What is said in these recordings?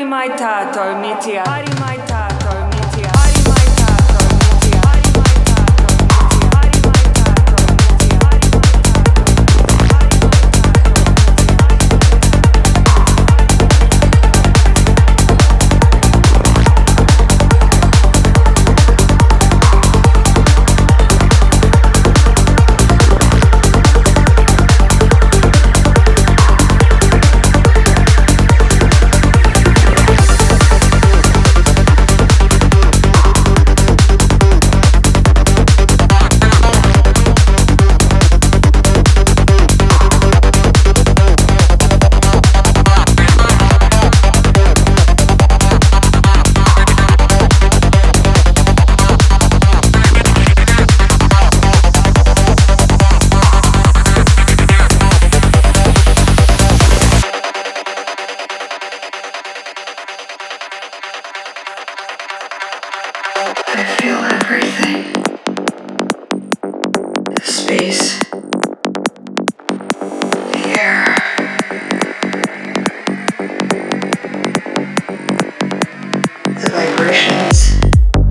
mai tato mitia. Hari mai tato mitia. Hari mai tato mitia. Hari mai tato mitia. Hari mai tato mitia. Hari mai I feel everything. The space, the air, the vibrations,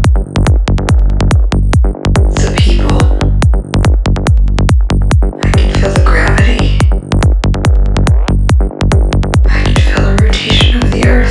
the people. I can feel the gravity. I can feel the rotation of the earth.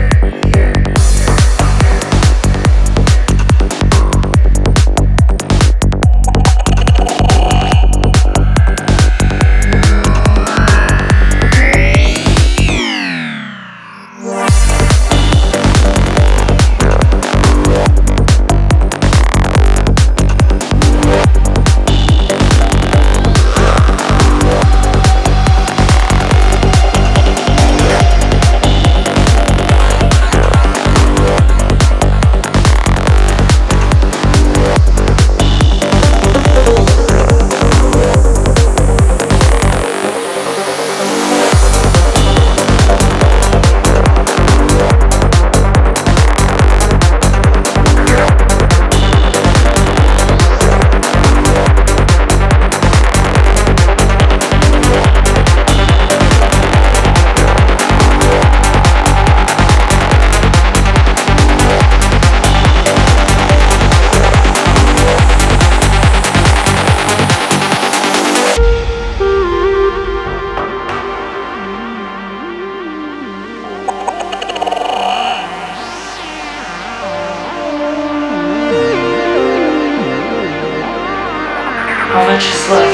How much is left?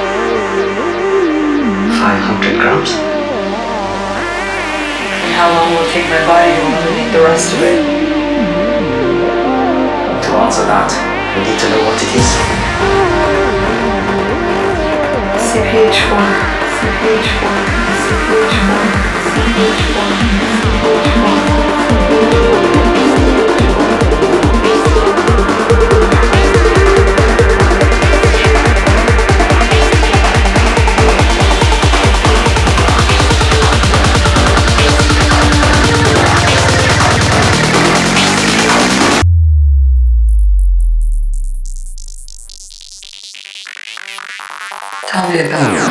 500 grams. And how long will it take my body to eliminate the rest of it? To answer that, we need to know what it is. CPH4, CPH4, CPH4, CPH4, CPH4. Tell me about it.